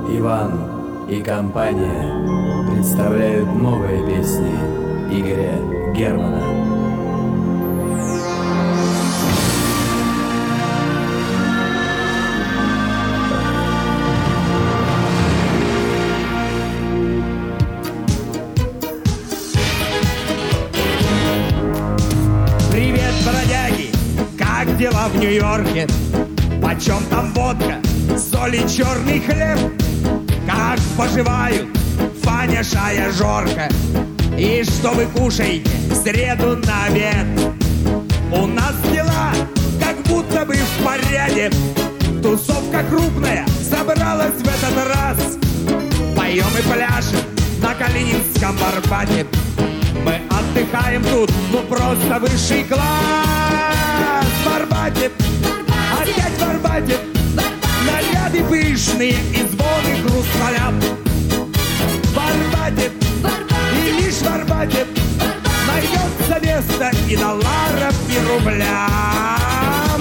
Иван и компания представляют новые песни Игоря Германа. Привет, бродяги! Как дела в Нью-Йорке? Почем там водка, соль и черный хлеб? Как поживают Фаня, Шая, Жорка? И что вы кушаете в среду на обед? У нас дела как будто бы в порядке. Тусовка крупная собралась в этот раз. Поем и пляшем на Калининском Арбате. Мы отдыхаем тут, ну просто высший класс. В Арбате, опять в Арбате, наряды пышные и звоны хрусталят. В Арбате, и лишь в Арбате найдется место и долларам, и рублям.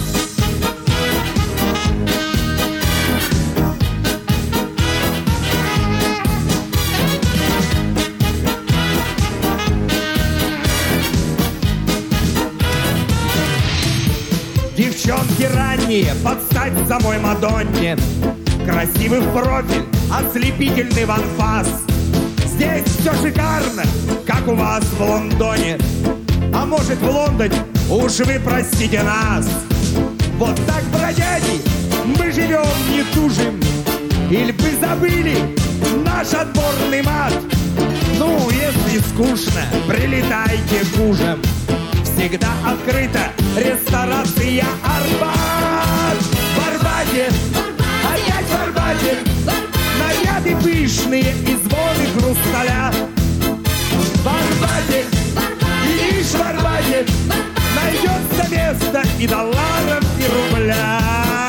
Девчонки ранние, под стать самой Мадонне. Красивый в профиль, ослепительный в анфас. Здесь все шикарно, как у вас в Лондоне. А может, в Лондоне, уж вы простите нас. Вот так, бродяги, мы живем, не тужим. Или вы забыли наш отборный мат? Ну, если скучно, прилетайте к ужинам. Всегда открыта ресторация Арбат. В Арбате, опять в Арбате, наряды пышные и звоны хрусталя. В Арбате, и лишь в Арбате найдется место и долларам, и рублям.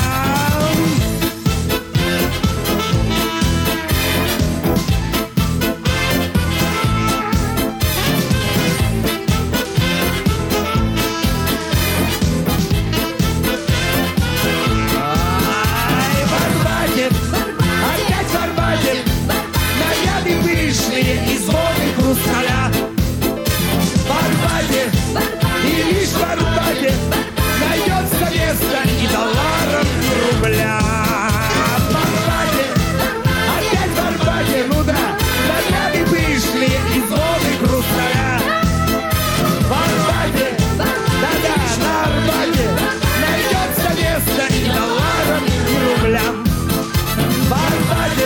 И звоны хрусталя. В Арбате, и лишь в Арбате найдется место и долларам, и рублям. В Арбате, опять в Арбате, ну да, наряды пышные и звоны хрусталя. В Арбате, да-да, на Арбате найдется место и долларам, и рублям. В Арбате,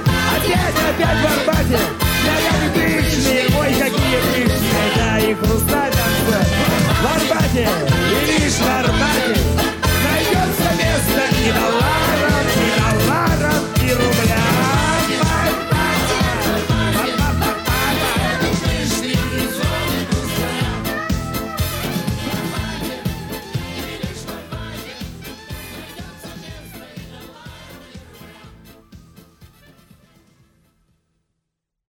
опять в Арбате наряды пышные, ой, какие пышные, да, и хрусталь.